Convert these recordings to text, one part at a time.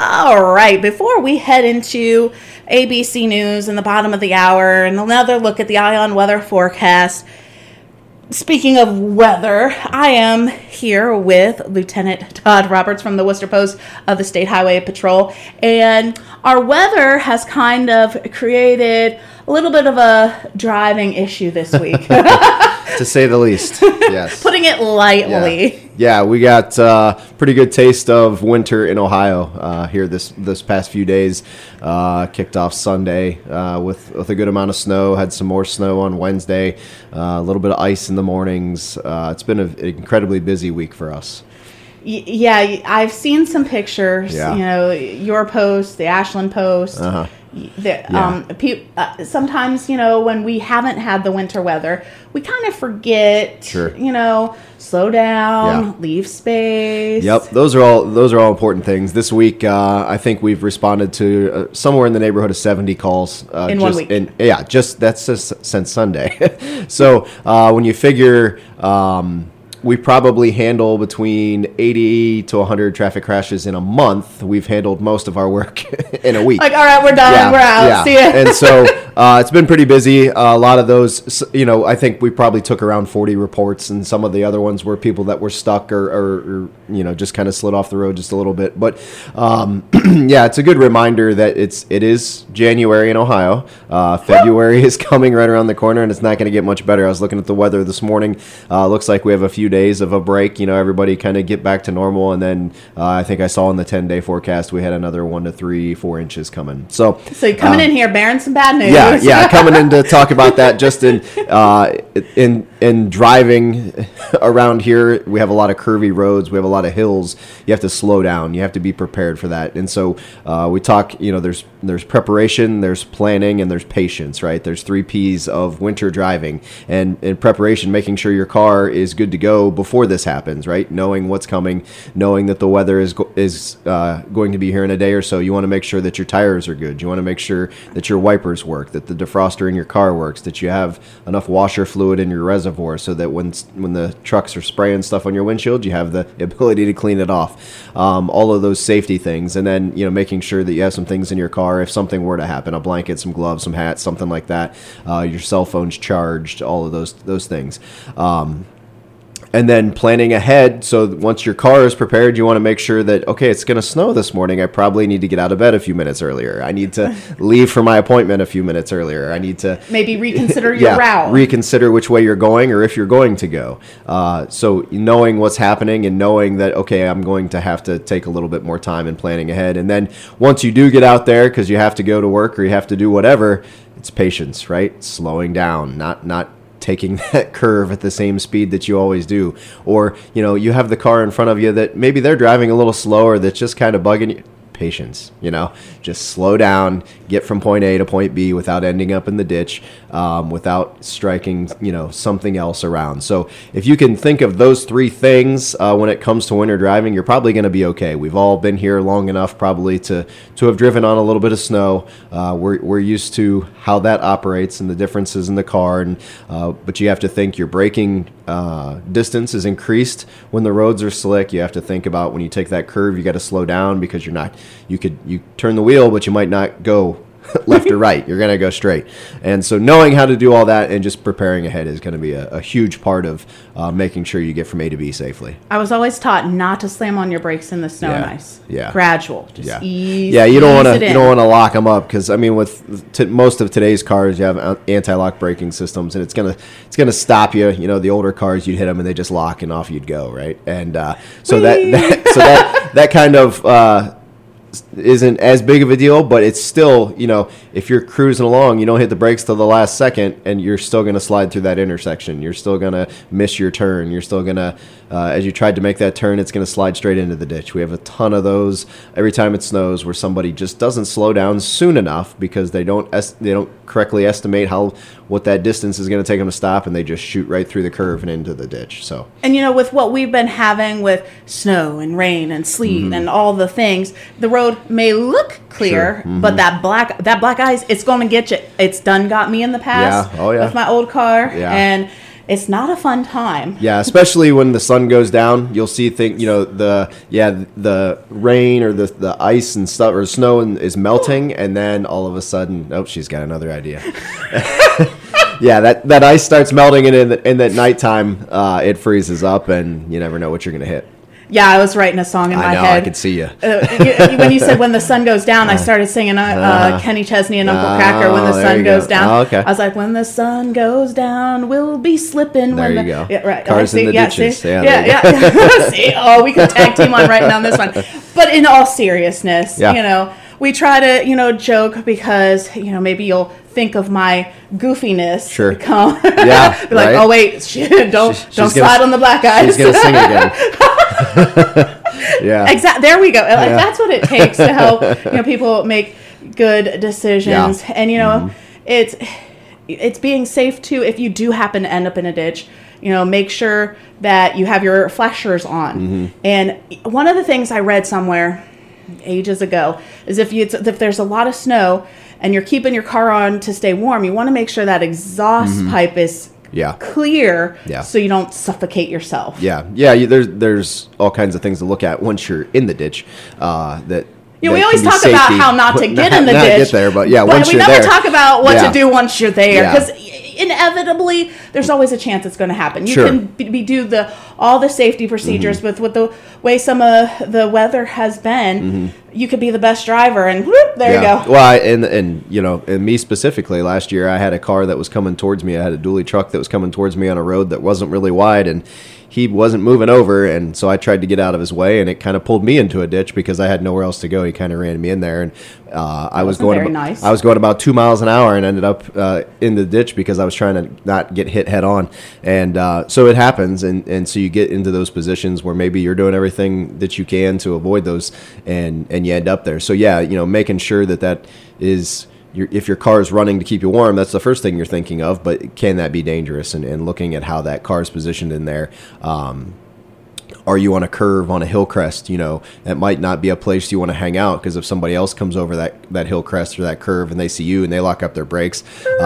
All right, before we head into ABC News in the bottom of the hour and another look at the Ion weather forecast, speaking of weather, I am here with Lieutenant Todd Roberts from the Worcester Post of the State Highway Patrol, and our weather has kind of created a little bit of a driving issue this week. To say the least, yes. Putting it lightly. Yeah, we got pretty good taste of winter in Ohio here this past few days. Kicked off Sunday with a good amount of snow. Had some more snow on Wednesday. A little bit of ice in the mornings. It's been an incredibly busy week for us. Yeah, I've seen some pictures. Yeah. You know, your post, the Ashland Post. Uh-huh. Sometimes, you know, when we haven't had the winter weather, we kind of forget. Sure. You know, slow down, leave space. Yep, those are all important things. This week, I think we've responded to somewhere in the neighborhood of 70 calls in 1 week. That's just since Sunday. So when you figure. We probably handle between 80 to 100 traffic crashes in a month. We've handled most of our work in a week. Like, all right, we're done. We're out. Yeah. See ya. And so it's been pretty busy. A lot of those, you know, I think we probably took around 40 reports, and some of the other ones were people that were stuck or you know, just kind of slid off the road just a little bit. But yeah, it's a good reminder that it is January in Ohio. February is coming right around the corner, and it's not going to get much better. I was looking at the weather this morning. Looks like we have a few days of a break, you know, everybody kind of get back to normal, and then I think I saw in the 10-day forecast we had another 1 to 3, 4 inches coming. So you're coming in here bearing some bad news. Yeah, coming in to talk about that. Just in driving around here, we have a lot of curvy roads, we have a lot of hills. You have to slow down. You have to be prepared for that. And so we talk, you know, there's preparation, there's planning, and there's patience, right? There's 3 P's of winter driving. And in preparation, making sure your car is good to go before this happens, right? Knowing what's coming, knowing that the weather is going to be here in a day or so. You want to make sure that your tires are good. You want to make sure that your wipers work, that the defroster in your car works, that you have enough washer fluid in your reservoir so that when the trucks are spraying stuff on your windshield, you have the ability to clean it off. All of those safety things. And then, you know, making sure that you have some things in your car if something were to happen, a blanket, some gloves, some hats, something like that. Your cell phone's charged, all of those things. And then planning ahead, so once your car is prepared, you want to make sure that, okay, it's going to snow this morning. I probably need to get out of bed a few minutes earlier. I need to leave for my appointment a few minutes earlier. I need to... Maybe reconsider your route. Reconsider which way you're going or if you're going to go. So knowing what's happening and knowing that, okay, I'm going to have to take a little bit more time in planning ahead. And then once you do get out there because you have to go to work or you have to do whatever, it's patience, right? Slowing down, not taking that curve at the same speed that you always do. Or, you know, you have the car in front of you that maybe they're driving a little slower, that's just kind of bugging you. Patience, you know, just slow down, get from point A to point B without ending up in the ditch, without striking, you know, something else around. So if you can think of those 3 things when it comes to winter driving, you're probably going to be okay. We've all been here long enough probably to have driven on a little bit of snow. We're used to how that operates and the differences in the car, and but you have to think your braking distance is increased when the roads are slick. You have to think about when you take that curve, you got to slow down because you turn the wheel, but you might not go left or right. You're going to go straight. And so knowing how to do all that and just preparing ahead is going to be a huge part of making sure you get from A to B safely. I was always taught not to slam on your brakes in the snow and ice. Yeah. Gradual. Just ease. Yeah, you don't want to lock them up because I mean with most of today's cars you have anti-lock braking systems and it's gonna stop you. You know, the older cars you'd hit them and they just lock and off you'd go, right? And so that kind of isn't as big of a deal, but it's still, you know, if you're cruising along, you don't hit the brakes till the last second and you're still going to slide through that intersection. You're still going to miss your turn. You're still going to, as you tried to make that turn, it's going to slide straight into the ditch. We have a ton of those every time it snows where somebody just doesn't slow down soon enough because they don't correctly estimate what that distance is going to take them to stop, and they just shoot right through the curve and into the ditch. So, and you know, with what we've been having with snow and rain and sleet and all the things, the road may look clear, but that black ice, it's going to get you. It's done got me in the past with my old car, and it's not a fun time. Yeah, especially when the sun goes down, you'll see things. The rain or the ice and stuff or snow is melting, and then all of a sudden, oh, she's got another idea. Yeah, that ice starts melting, and in at nighttime, it freezes up, and you never know what you're gonna hit. Yeah, I was writing a song in my head. I could see you. When you said "When the Sun Goes Down," I started singing Kenny Chesney and Uncle Kracker. When the sun goes down, okay. I was like, "When the sun goes down, we'll be slipping." There you go. Yeah, right. Cars in the ditches. See? Yeah. See, we could tag team on writing on this one. But in all seriousness, we try to joke because maybe you'll think of my goofiness. Sure. Yeah. Be like, right? oh wait, don't slide on the black guys. She's gonna sing again. Yeah. Exactly. There we go. Like, that's what it takes to help people make good decisions. Yeah. And it's being safe too. If you do happen to end up in a ditch, make sure that you have your flashers on. Mm-hmm. And one of the things I read somewhere ages ago is if there's a lot of snow and you're keeping your car on to stay warm, you want to make sure that exhaust pipe is clear, so you don't suffocate yourself. There's all kinds of things to look at once you're in the ditch. We always talk about how not to get in the ditch. Get there, but once you're there, we never talk about what to do once you're there, because inevitably there's always a chance it's going to happen. You can do all the safety procedures, but with the way some of the weather has been, you could be the best driver, and whoop, there you go. Well, and me specifically, last year I had a car that was coming towards me. I had a dually truck that was coming towards me on a road that wasn't really wide, and he wasn't moving over, and so I tried to get out of his way, and it kind of pulled me into a ditch because I had nowhere else to go. He kind of ran me in there, and I was going about 2 miles an hour and ended up in the ditch because I was trying to not get hit head on. And so it happens, and so you get into those positions where maybe you're doing everything that you can to avoid those, and you end up there. So making sure that is. If your car is running to keep you warm, that's the first thing you're thinking of, but can that be dangerous? And looking at how that car is positioned in there. Are you on a curve, on a hill crest? That might not be a place you want to hang out, because if somebody else comes over that hill crest or that curve and they see you and they lock up their brakes,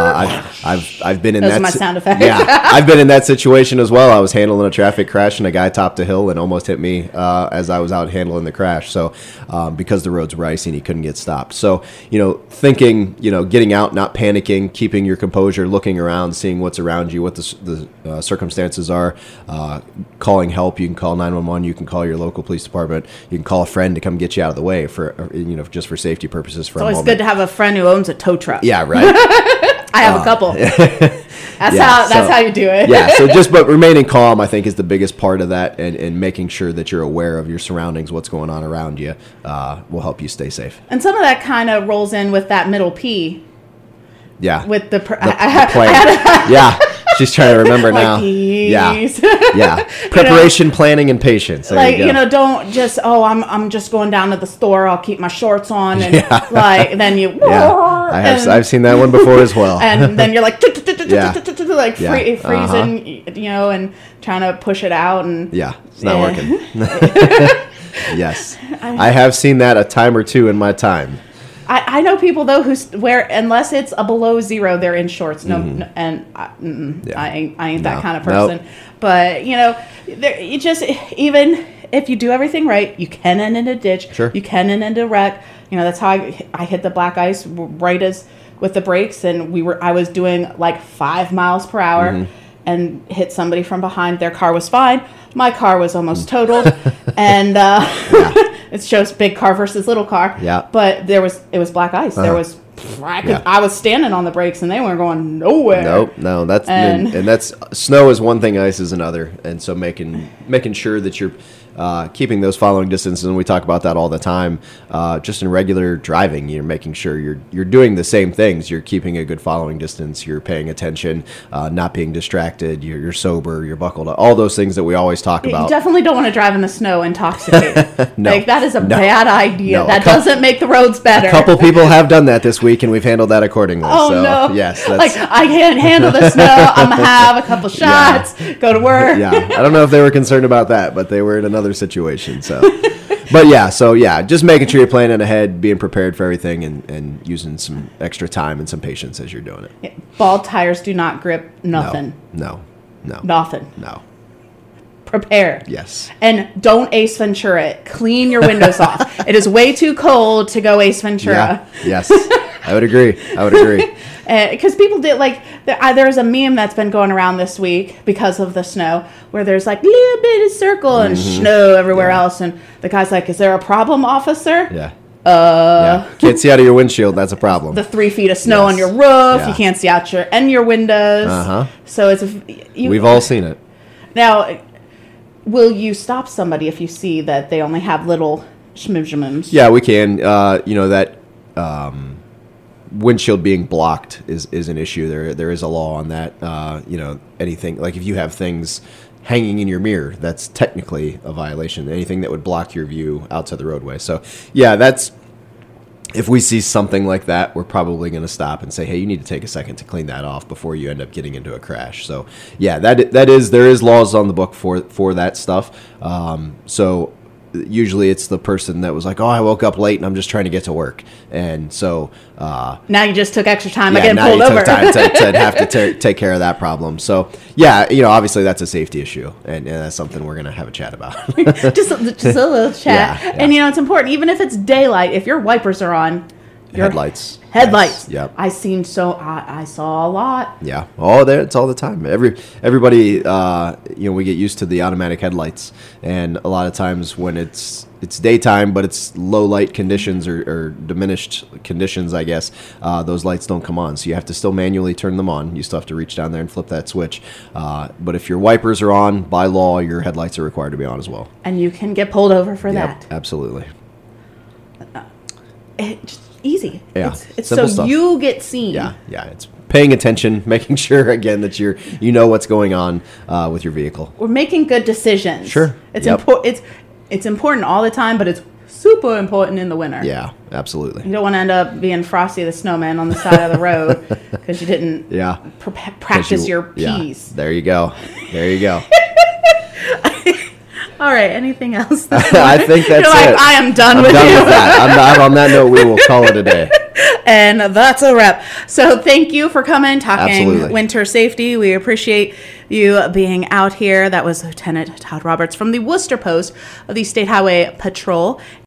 I've been in Those are my sound effects. Yeah, I've been in that situation as well. I was handling a traffic crash and a guy topped a hill and almost hit me as I was out handling the crash. So because the roads were icy and he couldn't get stopped. So thinking, getting out, not panicking, keeping your composure, looking around, seeing what's around you, what the circumstances are, calling help. You can call 911. You can call your local police department. You can call a friend to come get you out of the way for just for safety purposes. It's always good to have a friend who owns a tow truck. Yeah, right. I have a couple. That's how you do it. But remaining calm, I think, is the biggest part of that, and making sure that you're aware of your surroundings, what's going on around you, will help you stay safe. And some of that kind of rolls in with that middle P. Yeah. With the plan. Yeah. She's trying to remember now. Yeah. Preparation, planning, and patience. There you go. Don't just, I'm just going down to the store. I'll keep my shorts on, and then you. Yeah. I've seen that one before as well. And then you're like freezing, and trying to push it out, and it's not working. Yes, I have seen that a time or two in my time. I know people though who wear, unless it's a below zero, they're in shorts. I ain't that kind of person. Nope. But you just, even if you do everything right, you can end in a ditch. Sure. You can end in a wreck. That's how I hit the black ice right as with the brakes, and I was doing like 5 miles per hour. And hit somebody from behind. Their car was fine. My car was almost totaled, and it shows big car versus little car. Yeah. But it was black ice. There was I was standing on the brakes and they weren't going nowhere. No. That's snow is one thing, ice is another, and so making sure that you're keeping those following distances, and we talk about that all the time. Just in regular driving, you're making sure you're doing the same things. You're keeping a good following distance. You're paying attention, not being distracted. You're sober. You're buckled up. All those things that we always talk about. You definitely don't want to drive in the snow intoxicated. No, that is a bad idea. No, that doesn't make the roads better. A couple people have done that this week, and we've handled that accordingly. Oh, so, no. Yes. I can't handle the snow. I'm going to have a couple shots, go to work. Yeah. I don't know if they were concerned about that, but they were in another situation. So, just making sure you're planning ahead, being prepared for everything, and using some extra time and some patience as you're doing it. Bald tires do not grip nothing. No. No. Nothing. No. Prepare. Yes. And don't Ace Ventura it. Clean your windows off. It is way too cold to go Ace Ventura. Yeah. Yes. I would agree. Because people did, like, there's a meme that's been going around this week because of the snow, where there's like little bit of circle and snow everywhere else, and the guy's like, "Is there a problem, officer?" Yeah. Yeah. Can't see out of your windshield. That's a problem. The 3 feet of snow on your roof. You can't see out your windows. So it's we've all seen it. Now, will you stop somebody if you see that they only have little shmivshmims? Yeah, we can. That windshield being blocked is an issue. There is a law on that. Anything like if you have things hanging in your mirror, that's technically a violation. Anything that would block your view out to the roadway. So yeah, if we see something like that, we're probably going to stop and say, hey, you need to take a second to clean that off before you end up getting into a crash. So yeah, there is laws on the book for that stuff. So usually it's the person that was like, oh, I woke up late and I'm just trying to get to work. And so now you just took extra time by getting pulled over. Yeah, now you took time to have to take care of that problem. So yeah, obviously that's a safety issue, and that's something we're going to have a chat about. just a little chat. Yeah. And it's important, even if it's daylight, if your wipers are on. Headlights. Yes. Yep. I saw a lot. Yeah. Oh, it's all the time. Everybody, we get used to the automatic headlights, and a lot of times when it's daytime, but it's low light conditions or diminished conditions, I guess, those lights don't come on. So you have to still manually turn them on. You still have to reach down there and flip that switch. But if your wipers are on, by law, your headlights are required to be on as well. And you can get pulled over for that. Absolutely. Just easy. Yeah. It's so stuff. You get seen. Yeah. It's paying attention, making sure again that you know what's going on with your vehicle. We're making good decisions. Sure. It's important. It's important all the time, but it's super important in the winter. Yeah, absolutely. You don't want to end up being Frosty the Snowman on the side of the road because you didn't practice your P's. Yeah. There you go. All right. Anything else? I think that's it. I am done with that. On that note, we will call it a day. And that's a wrap. So thank you for coming, talking Absolutely. Winter safety. We appreciate you being out here. That was Lieutenant Todd Roberts from the Worcester Post of the State Highway Patrol.